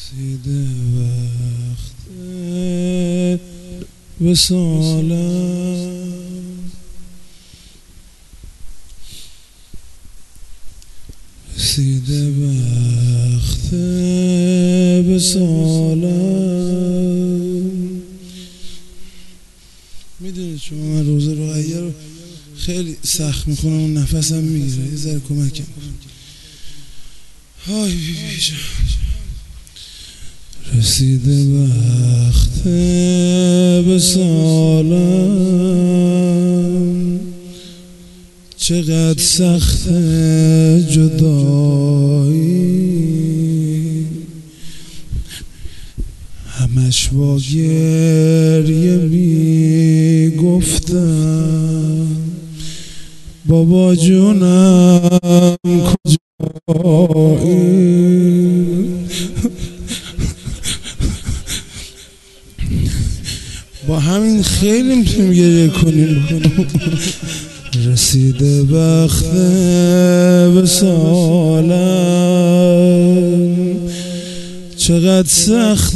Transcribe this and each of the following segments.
رسیده وقت وصالم، رسیده وقت وصالم. میدونید شما من روزه رقیه رو خیلی سخت میکنم، اون نفسم میگیره، یه ذره کمکم کن. های بیبی جان، رسیده وقت وصالم، چقدر سخت جدایی، همش با گریه میگفتم بابا جونم کجایی. با همین خیلی میتونیم گریه کنیم. رسیده وقت وصالم، چقدر سخت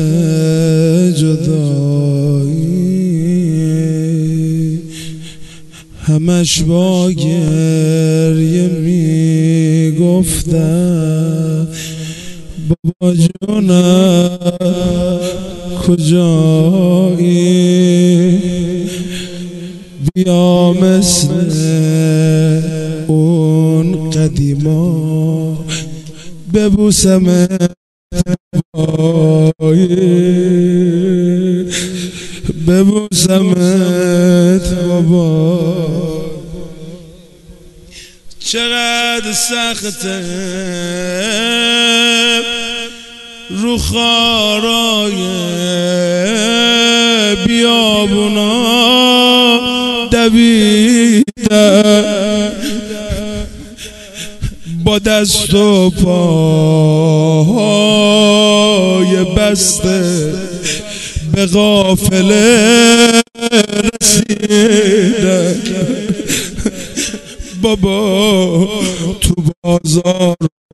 جدایی، همش با گریه میگفتم بابا جونم کجایی. بیا مثل اون قدیما ببوسمت ببوسمت بابا. چقدر سخته رو خارای بیابونا دویدن، با دست و پای بسته به قافله رسیدن. بابا تو بازار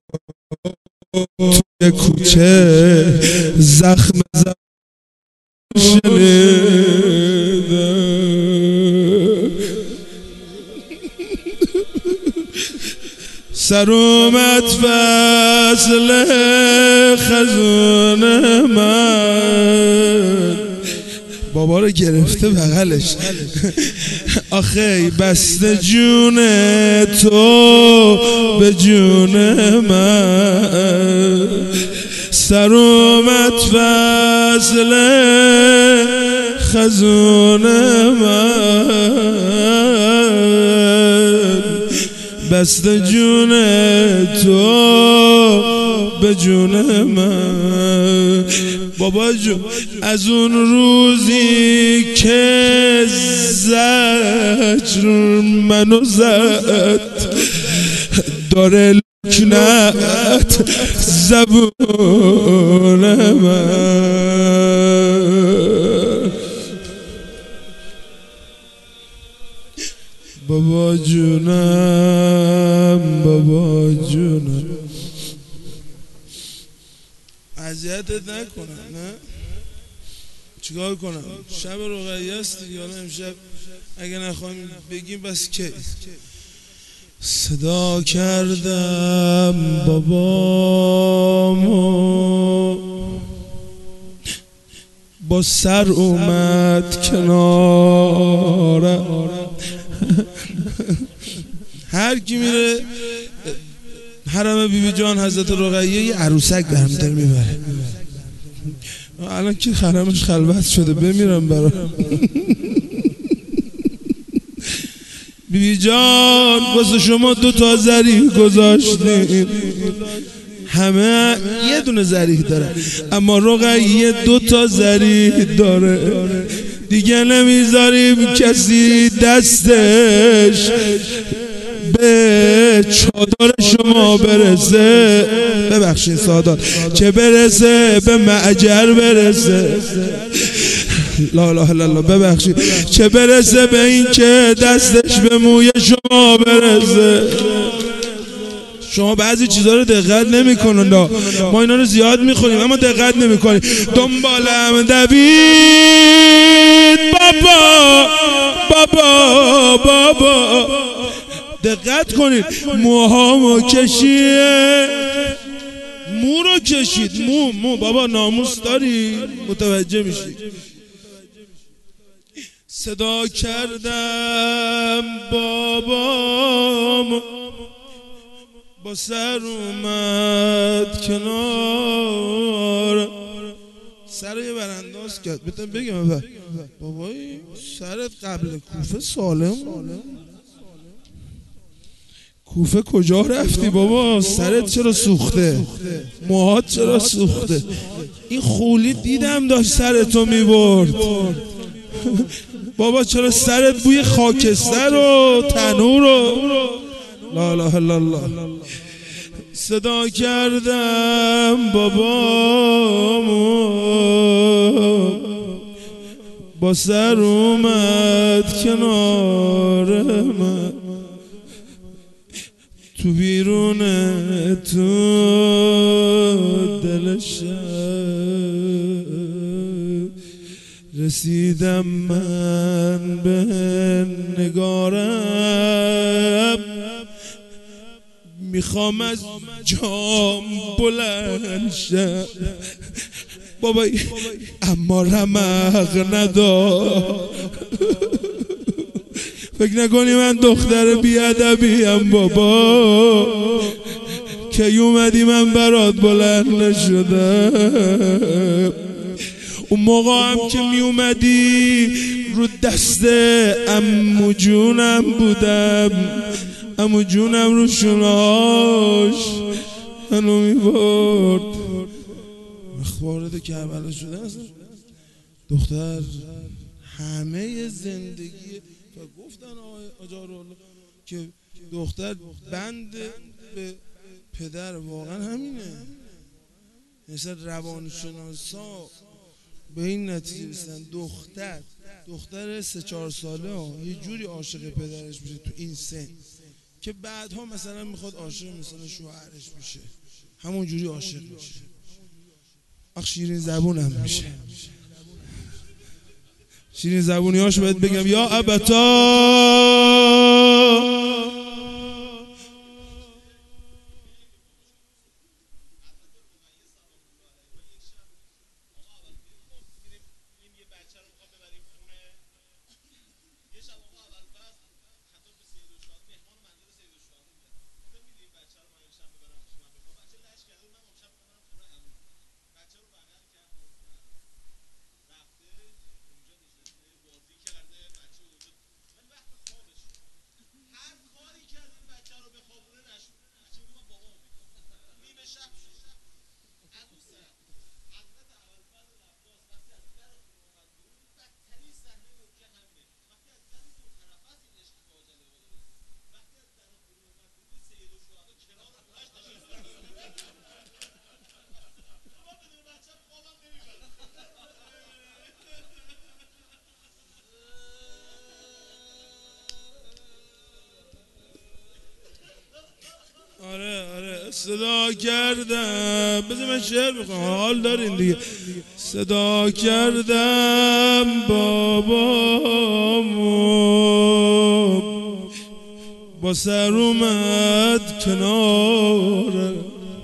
توی کوچه زخم شنیدن، سر اومد فصل خزون من، بابا رو گرفته بغلش. آخه بسته جون تو به جون من، سر اومد فصل خزون من، بسته جون تو به جون من. بابا جون از اون روزی که زجر منو زد داره لکنت زبون من. بابا جونم بابا جونم، اذیتت نکنم نه؟ چیکار کنم؟ شب رقیه است دیگه، حالا امشب اگه نخوایم بگیم بس کی؟ صدا کردم بابامو، با سر اومد کنارم. هر کی میره حرم بیبی جان حضرت رقیه یه عروسک به همدر میبره. الان که حرمش خلوت شده بمیرم برا. بیبی جان واسه شما 2 ذریح گذاشتیم، همه یه دونه ذریح داره، اما رقیه 2 ذریح داره. دیگه نمیذاریم کسی دستش به چادر شما برسه، ببخشید سادات، چه برسه به معجر برسه، لا لا لا لا ببخشید، چه برسه به این که دستش به موی شما برسه. شما بعضی چیزا رو دقت نمی‌کنید، ما اینا رو زیاد می‌خونیم اما دقت نمی‌کنیم. دنبالم دوید بابا بابا بابا، دقت کنید. موهامو کشید، مو رو کشید، مو بابا ناموس داری متوجه میشی. صدا کردم بابام با سر اومد کنار، سر یه برانداز کرد. بگم بابایی سرت قبل کوفه سالم، کوفه کجا رفتی بابا؟ سرت چرا سوخته؟ موهات چرا سوخته؟ این خولی دیدم داشت سرتو میبرد. بابا چرا سرت بوی خاکستر و تنور و لا اله الا الله. صدا کردم بابامو با سر اومد کنار من، تو بیرونه تو دلش رسیدم من به نگارم، میخوام از جام بلند شم بابا اما رمق ندار. فکر نکنی من دختر بیادبیم بابا، که اومدی من برات بلند نشدم. اون موقع هم که می اومدی رو دست عمو جونم بودم، عمو جونم رو شونهاش منو می برد. وارد کربلا شده اصلا دختر همه زندگی و گفتن آجارالله که دختر بند به پدر، واقعا همینه. مثلا روانشناسا به این نتیجه رسیدن دختر 3-4 ساله یه جوری عاشق پدرش میشه تو این سن که بعدها مثلا میخواد عاشق مثلا شوهرش میشه، همون جوری عاشق میشه. شیرین زبونم میشه. شیرین زبونیاشو باید بگم یا ابتا صدا کردم، بذار من شعر میخوام، حال دارین دیگه. صدا کردم بابامو با سر اومد کنار،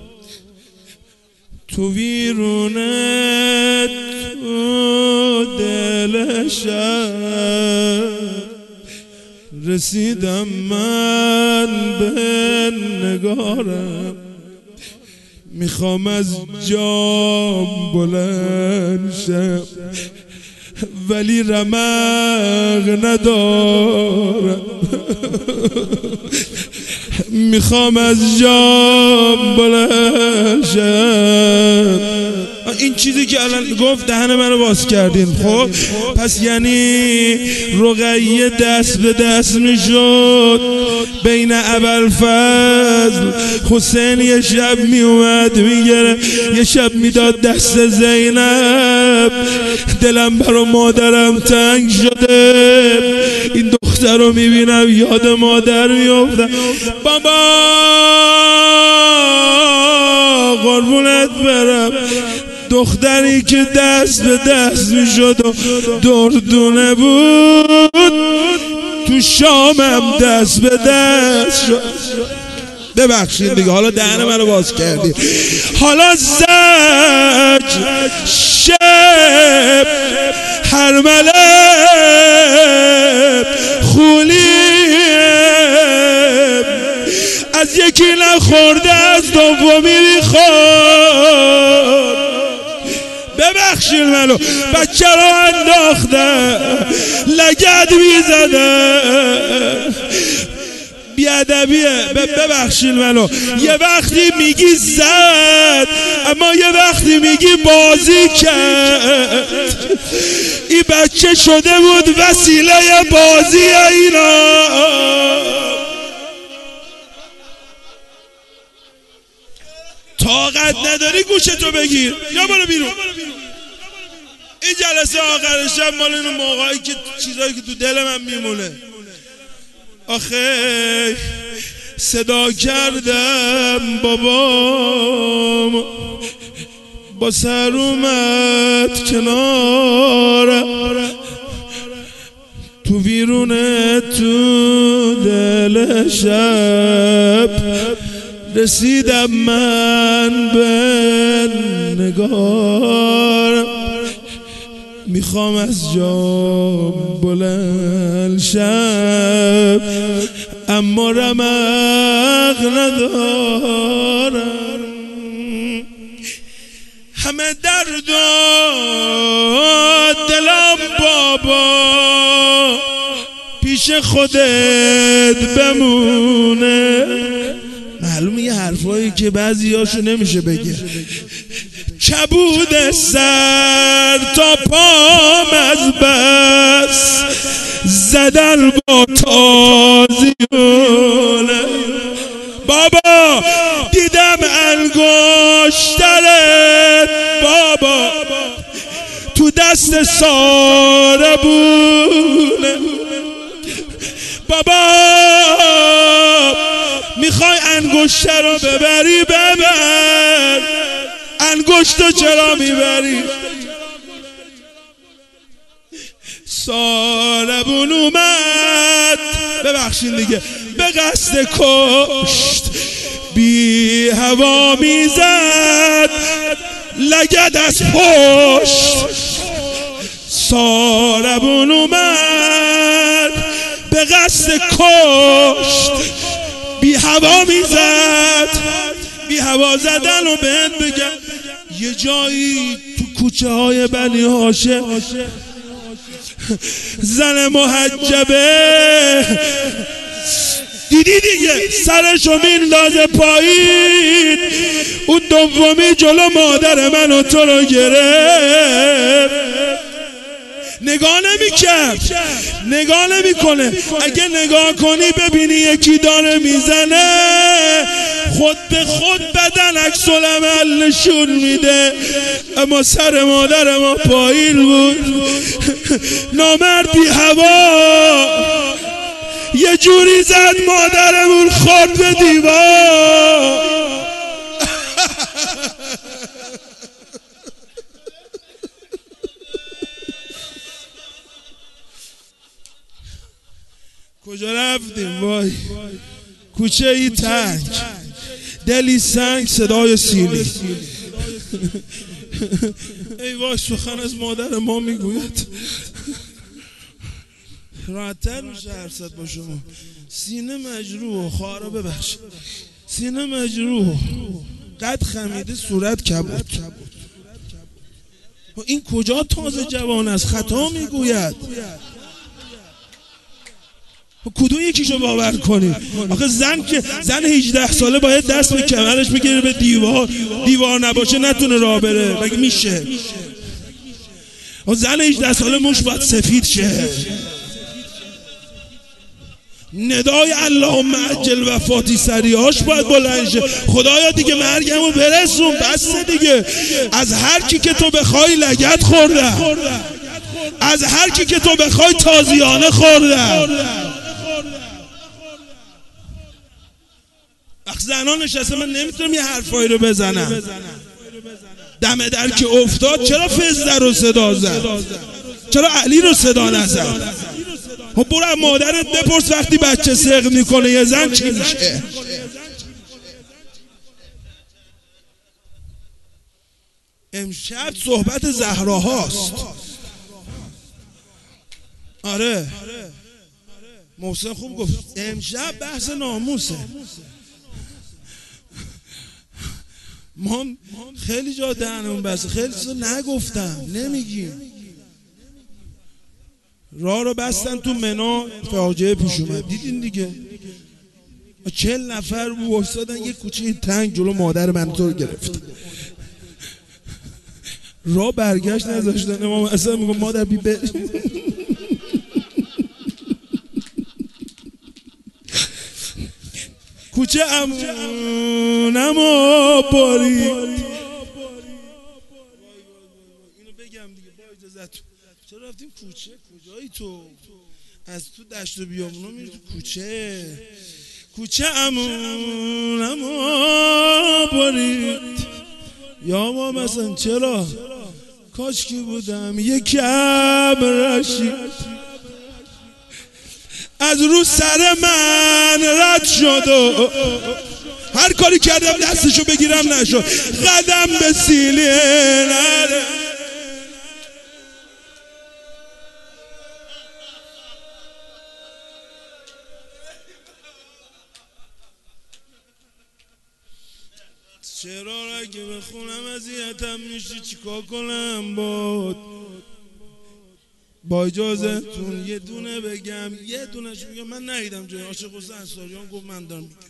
تو ویرونه تو دلشم رسیدم من به نگارم، میخوام از جام بلند شم ولی رمق ندارم. میخوام از جام بلند شم. این چیزی که الان گفت دهن منو باز کردین. خب پس یعنی رقیه دست به دست میشد بین ابوالفضل حسین، یه شب میومد میگره، یه شب میداد دست زینب. دلم برا مادرم تنگ شده، این دختر رو میبینم یاد مادر میافتم. بابا قربونت برم. دختری که دست به دست میشد و دردونه بود، تو شامم دست به دست شد. ببخشید دیگه، حالا دهن منو باز کردی. حالا زج شب هرمله خولی از یکی نخورده از دومی میخورد. ببخشید منو، بچه رو انداختن لگد میزدن. بیادبیه. ببخشید منو. یه وقتی میگی زد، اما یه وقتی میگی بازی کرد. این بچه شده بود وسیله بازی اینا. طاقت نداری گوشتو بگیر یا برو بیرون. این جلسه آخر شب مال این موقعی که چیزایی که تو دل من میمونه. آخه صدا کردم بابام با سر اومد کنار، تو بیرونه تو دل شب رسیدم من به نگار. میخوام از جام بلند شب اما رمق ندارم. همه درد و دلم بابا پیش خودت بمونه. معلومه یه حرفایی که بعضی هاشو نمیشه بگه. کبود سر تا پام از بس زدن با تازیونه. بابا دیدم انگشترت بابا تو دست ساربونه. بابا میخوای انگشتر رو ببری ببر، انگشتو چرا میبری؟ ساربون اومد، ببخشید دیگه، به قصد کشت، بی هوا میزد لگد از پشت. ساربون اومد به قصد کشت، بی هوا میزد. بی هوا زدن و بهت بگم یه جایی تو کوچه های بنی هاشم زن محجبه دیدی دیگه، سرشو میندازه پایین. اون دومی جلو مادر من و تو رو گرفت. نگاه نمی کرد، نگاه نمی کنه. اگه نگاه کنی ببینی یکی داره میزنه، خود به خود بدن عکس العمل نشون میده. اما سر مادر ما پایین بود. نامرد بی هوا یه جوری زد مادرمون خورد به دیوار. کجا رفتیم وای؟ کوچه ای تنگ، دلی سنگ، صدای سیلی. ای وای سخن از مادر ما میگوید. راحت‌تر میشه حرف زد با شما. سینه مجروح، خواهرا ببخش، سینه مجروح، قد خمیده، صورت کبود. این کجا تازه جوان است؟ خطا میگوید. کدوم یکیشو باور کنی؟ آخه زن که زن 18 ساله باید دست به کمرش بگیره به دیوار نباشه نتونه راه بره. مگه میشه؟ زن 18 ساله موش باید سفید شه. ندای اللهم عجل وفاتی سریعاش باید بلند شه. خدایا دیگه مرگمو برسون، بس دیگه. از هر کی که تو بخوای لگد خوردم، از هر کی که تو بخوای تازیانه خوردم. وقت زنان نشسته من نمیتونم یه حرفایی رو بزنم. دم در که افتاد چرا فزده رو صدا زد؟ چرا علی رو صدا نزد؟ خب برو مادرت بپرس وقتی بچه سق میکنه یه زن چی میشه؟ امشب صحبت زهراهاست. آره محسن خوب گفت امشب بحث ناموسه. ما خیلی جا دهنمون بسته، خیلی چیزا نگفتم نمیگیم. راه رو بستن تو منو، فاجعه پیش اومد دیدین دیگه. 40 نفر وایسادن یه کوچه تنگ جلو مادر من تو رو گرفت. راه برگشت نذاشتن. امام حسن میگه مادر بی بر کوچه امونم و باری. اینو بگم دیگه با اجازت. چرا رفتیم کوچه؟ کجایی تو؟ از تو دشت و بیابونا میری تو کوچه. کوچه امونم و بارید. یا ما مثلا چرا؟ کاش کی بودم یکم رشید از رو سر من رد شد و هر کاری کردم دستشو بگیرم نشد. قدم به سیلی نره. چرا اگه بخونم اذیتم میشی چیکار کنم با اجازهتون یه دونه بگم. یه دونش میگم من ندیدم جای عاشق حسین انصاریان گفت من دارم میگم.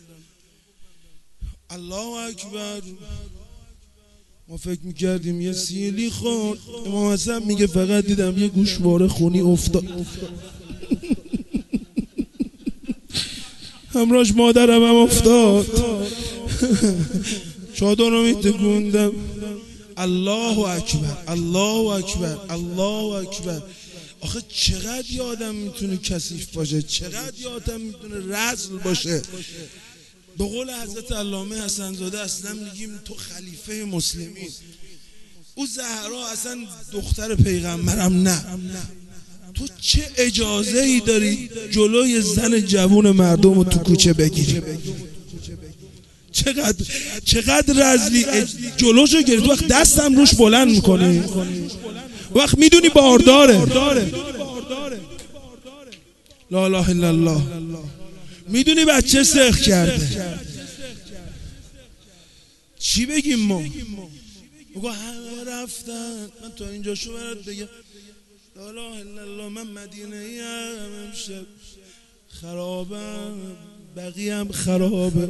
الله اکبر. ما فکر میکردیم یه سیلی خورد. امام حسن میگه فقط دیدم یه گوشواره خونی افتاد. همراهش مادرم هم افتاد. چادر رو میتکوندم. الله اکبر الله اکبر الله اکبر. آخه چقدر یه آدم میتونه کثیف باشه، چقدر یه آدم میتونه رذل باشه. به قول حضرت علامه حسن زاده اصلا میگیم تو خلیفه مسلمین. او زهرا اصلا دختر پیغمبرم نه. تو چه اجازه ای داری جلوی زن جوون مردم رو تو کوچه بگیری؟ چقدر رذلی. جلوشو گرفت. وقت دستم روش بلند میکنه وقت میدونی بارداره. لا اله الا الله. میدونی بچه سخ کرده. چی بگیم ما؟ بگو همه رفتن. من تا اینجا شو برات بگم لا اله الا الله. من مدینه ای هم امشب خرابم، بقیه هم خرابه.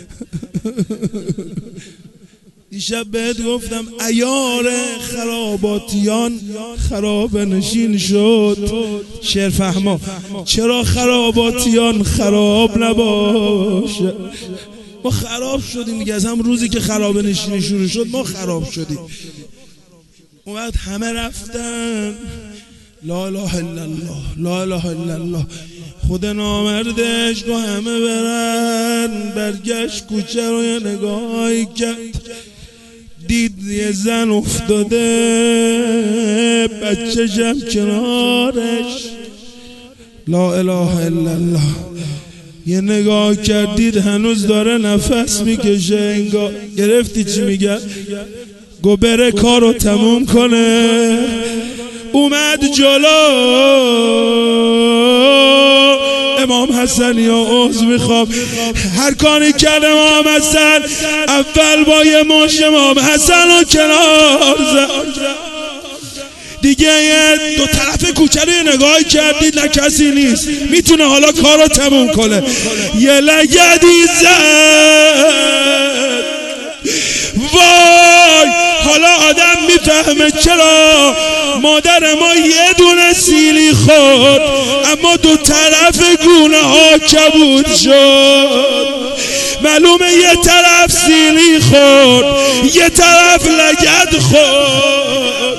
دیشب بهت گفتم عیار خراباتیان خرابه نشین شد. شعر فهما. چرا خراباتیان خراب نباشه؟ ما خراب شدیم دیگه. از هم روزی که خرابه نشینی شروع شد ما خراب شدیم. اون وقت همه رفتن. لا اله الا الله لا اله الا الله. خود نامردش گو همه برن. برگشت کوچه رو یه نگاهی کرد. دید یه زن افتاده بچه جم کنارش. لا اله الا الله. یه نگاه کردید هنوز داره نفس میکشه. انگار گرفتی چی میگه؟ گو بره کارو تموم کنه. اومد جلو. امام حسن یا عذر میخوام هر کاری کرد امام حسن اول با یه مش امام حسن رو کنار زد. دیگه دو طرف کوچه رو نگاه کردید نه کسی نیست میتونه حالا کار رو تموم کنه. یه لگدی زد. وای حالا آدم میفهمه چرا مادر ما یه دونه سیلی خورد اما دو طرف گونه ها کبود شد. معلومه یه طرف سیلی خورد یه طرف لگد خورد.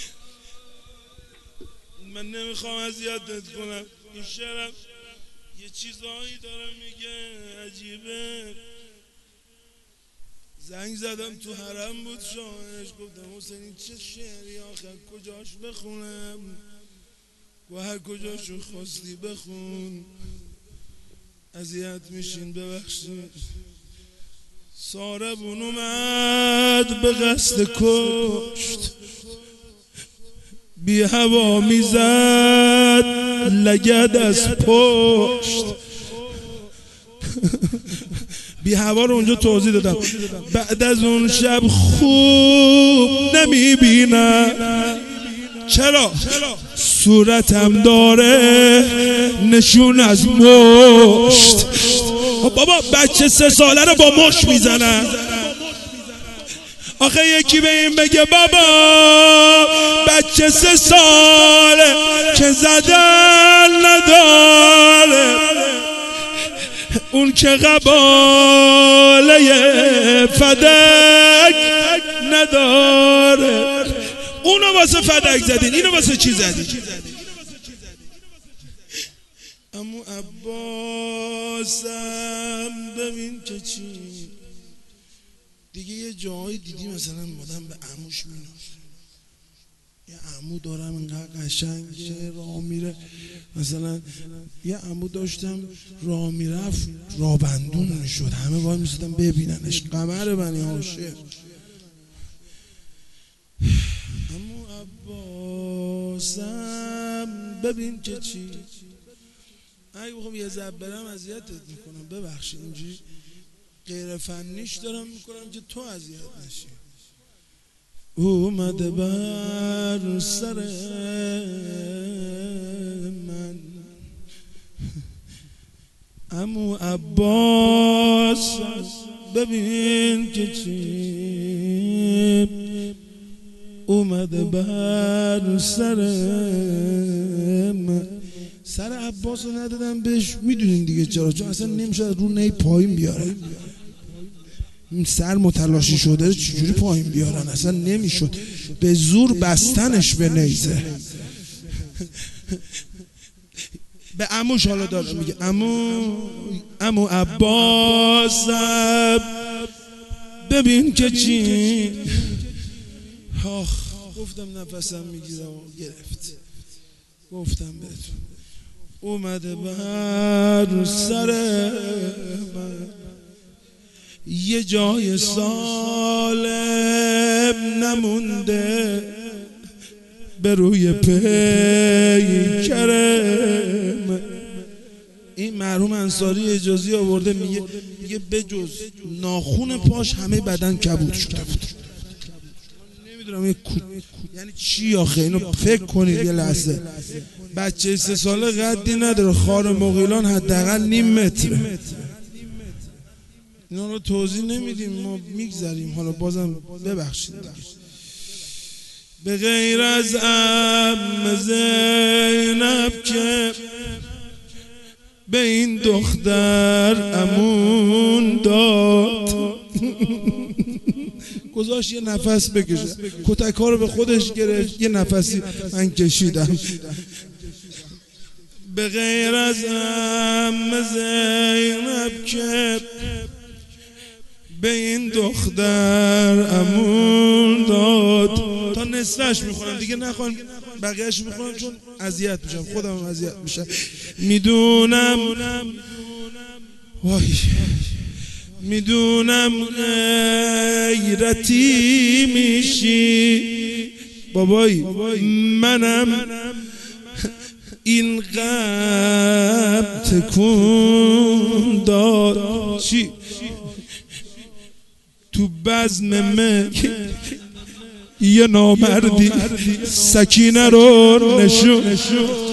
من نمیخوام اذیتت کنم. این شعرم یه چیزایی داره میگه عجیبه. زنگ زدم تو حرم بود شاهنش، گفتم حسین چه شعری آخر کجاش بخونم؟ و هر کجاشو خواستی بخون، اذیت میشین ببخشید. ساربون اومد به قصد کشت، بی هوا میزد لگد از پشت. بی هوا رو اونجا توضیح دادم. بعد از اون شب خوب نمیبینم. چرا؟ صورتم داره نشون از مشت. بابا بچه 3 ساله رو با مشت میزنن. آخه یکی به این بگه بابا بچه 3 ساله که زدن نداره، اون که قباله فدک نداره. اونو واسه فدک زدین، اینو واسه چی زدین؟ عمو عباسم ببین که چی دیگه. یه جایی دیدی مثلا مادم به عموش میناشه، یه عمو دارم اینقدر قشنگه راه میره. مثلا یه عمو داشتم راه میرفت راه بندون میشد، همه وای میستن ببیننش، قمر بنی هاشم. عمو عباسم ببین که چی. اگه بخوام یه ذره برم اذیتت میکنم ببخشید، اینجوری غیر فنیش دارم میکنم که تو اذیت نشی. اومده بر سر من عمو عباس ببین که چی. اومده بر سر من. سر عباس رو ندادم بهش، میدونین دیگه چرا؟ چون اصلا نمیشه رو نی پایین بیاره. سر متلاشی شده چجوری پایین بیارن؟ اصلا نمیشد، به زور بستنش به نیزه. به عموش حالا داره میگه عمو عباس ببین که چی. آخ گفتم نفسم میگیره و گرفت. گفتم بهتون اومده بر سر من، یه جای سالم نمونده به روی پیکرم. این مرحوم انصاری اجازی آورده میگه بجز ناخون پاش همه بدن کبود شده بود. نمیدونم یعنی چی آخه، اینو فکر کنید یه لحظه. بچه 3 ساله قدی نداره، خار مغیلان حداقل نیم متره. اینا رو توضیح نمیدیم، ما میگذریم. حالا بازم ببخشید. به غیر از عم زینب که به این دختر امون داد، گذاشت یه نفس بکشه، کتک‌ها رو به خودش گرفت، یه نفسی من کشیدم. به غیر از عم زینب که به این دختر امون داد. تا نصفش میخونم دیگه، نخوام بقیهش میخونم چون اذیت میشم، خودم اذیت میشم. میدونم وای میدونم غیرتی میشی بابایی، منم این غم تکون داد. چی؟ تو بزم یه نامردی سکینه رو نشون